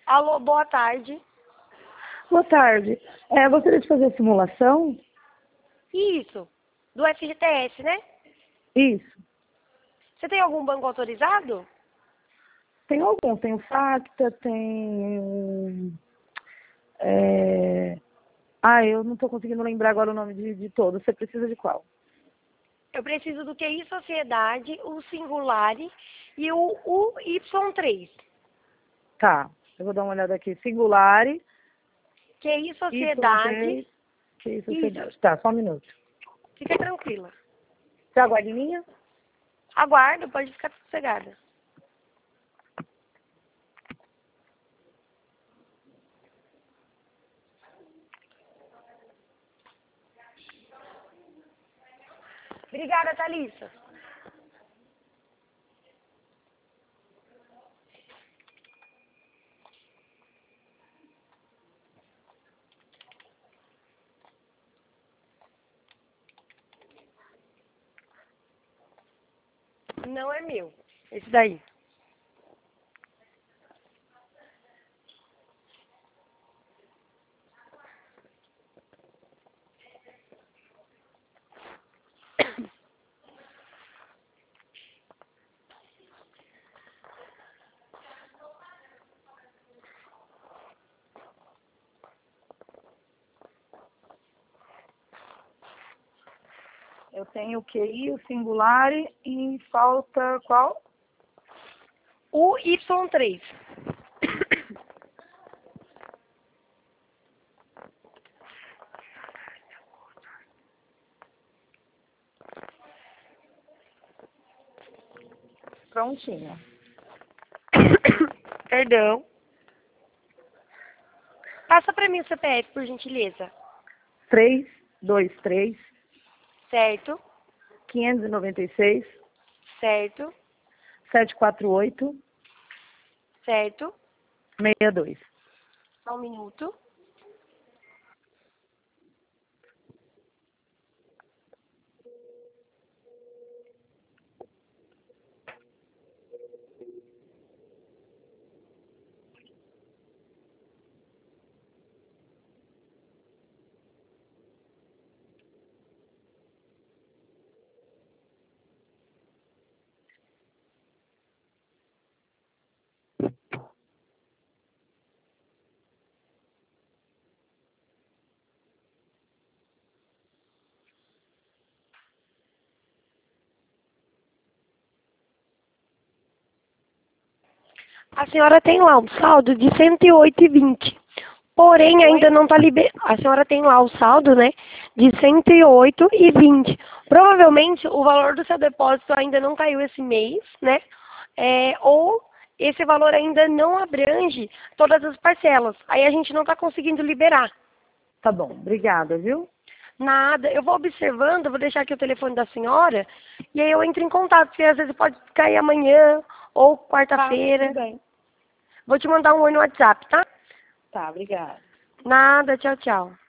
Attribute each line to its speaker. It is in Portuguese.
Speaker 1: Alô, boa tarde.
Speaker 2: Boa tarde. Gostaria de fazer a simulação?
Speaker 1: Isso, do FGTS, né?
Speaker 2: Isso.
Speaker 1: Você tem algum banco autorizado?
Speaker 2: Tem algum. Tem o Facta, tem o... eu não estou conseguindo lembrar agora o nome de todos. Você precisa de qual?
Speaker 1: Eu preciso do QI Sociedade, o Singulari e o UY3.
Speaker 2: Tá. Eu vou dar uma olhada aqui. Singulari,
Speaker 1: QI Sociedade.
Speaker 2: que isso, sociedade. Tá, só um minuto.
Speaker 1: Fica tranquila.
Speaker 2: Você aguarda em linha?
Speaker 1: Aguardo, pode ficar sossegada. Obrigada, Thalissa. Não é meu. Esse daí.
Speaker 2: Eu tenho o QI, o Singulari e falta qual?
Speaker 1: UY3.
Speaker 2: Prontinho.
Speaker 1: Perdão. Passa pra mim o CPF, por gentileza.
Speaker 2: 323
Speaker 1: Certo,
Speaker 2: 596
Speaker 1: certo,
Speaker 2: 748
Speaker 1: certo.
Speaker 2: 62.
Speaker 1: Só um minuto. A senhora tem lá um saldo de 108,20. Porém, ainda não está liberado. A senhora tem lá o saldo, né? De 108,20. Provavelmente, o valor do seu depósito ainda não caiu esse mês, né? Ou esse valor ainda não abrange todas as parcelas. Aí a gente não está conseguindo liberar.
Speaker 2: Tá bom, obrigada, viu?
Speaker 1: Nada. Eu vou observando, vou deixar aqui o telefone da senhora. E aí eu entro em contato, porque às vezes pode cair amanhã ou quarta-feira.
Speaker 2: Tudo bem.
Speaker 1: Vou te mandar um oi no WhatsApp, tá?
Speaker 2: Tá, obrigada.
Speaker 1: Nada, tchau, tchau.